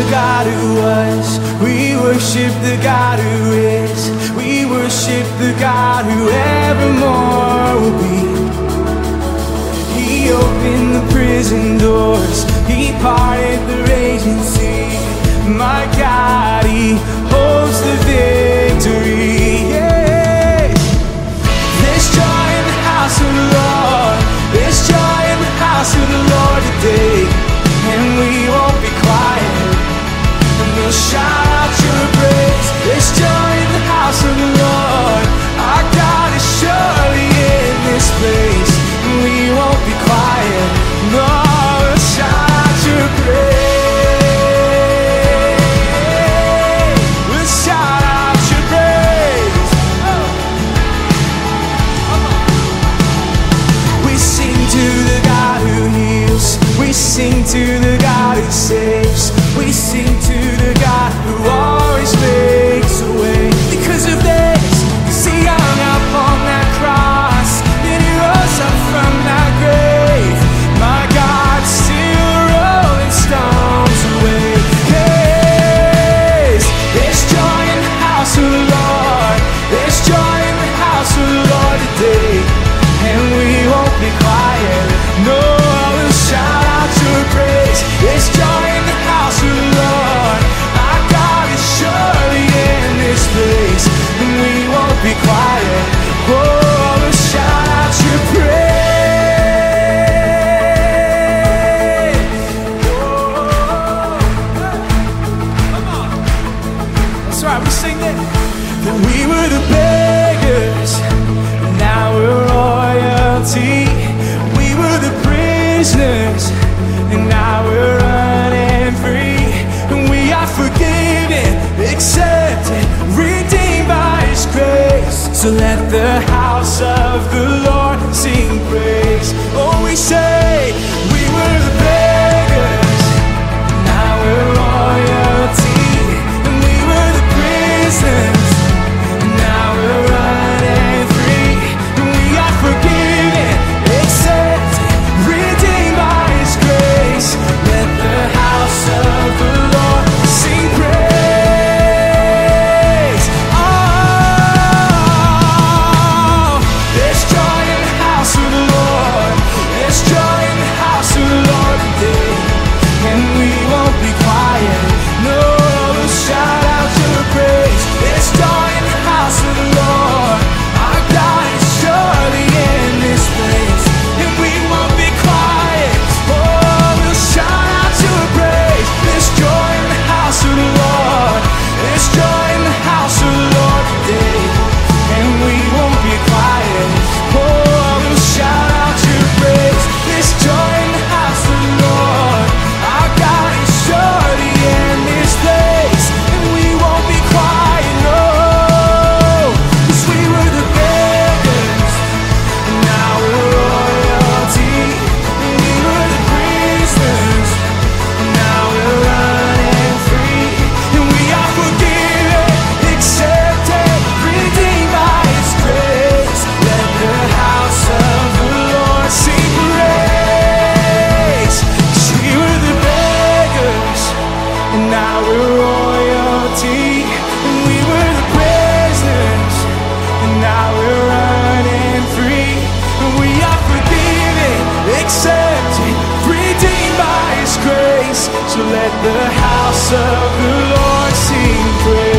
the God who was, we worship the God who is, we worship the God who evermore will be. He opened the prison doors, He parted the raging sea. My God, He holds the victory. Yeah. There's joy in the house of the Lord, there's joy in the house of the Lord today, and we won't be quiet, and we'll shout out your praise. There's joy in the house of the Lord, our God is surely in this place, and we won't be quiet, no, we'll shout out your praise. We'll shout out your praise. We sing to the God who heals, we sing to the God who saves, we sing to the God who always makes a way. Because of this, 'cause He hung up on that cross, and He rose up from that grave. My God, still rolling stones away. Yes, there's joy in the house of the Lord, there's joy in the house of the Lord today, and we won't be quiet, no, we'll shout out your praise. There's joy in the house of the Lord, our God is surely in this place, and we won't be quiet, oh, we'll shout out your praise. That's right, we sing it. That we were the beggars, and now we're royalty. We were the prisoners, and now we're running free. And we are forgiven, accepted, redeemed by His grace. So let the house of the Lord sing praise. Oh, we say, we were the beggars, and now we're royalty. And we were the prisoners, and now we're running free. And we are forgiven, accepted, redeemed by His grace. Let the house of the Lord sing praise. Oh, there's joy in the house of the Lord, there's joy in the house of the Lord today, and we won't be quiet, no, we'll shout out your praise. There's joy in the house of the Lord, our God is surely in this place, and we won't be quiet, oh, we'll shout out your praise. There's joy in the house of the Lord, there's joy in the house of the Lord today, and we won't be quiet, oh, we'll shout out your praise. There's joy in the house of the Lord, our God is surely in this place, and we won't be quiet, no, 'cause we were the beggars, and now we're royalty. And we were the prisoners, and now we're running free. And we are forgiven, accepted, redeemed by His grace. Let the house of the Lord sing praise. 'Cause we were the beggars, and now we're royalty. And we were the prisoners, and now we're running free. And we are forgiven, accepted, redeemed by His grace. So let the house of the Lord sing praise.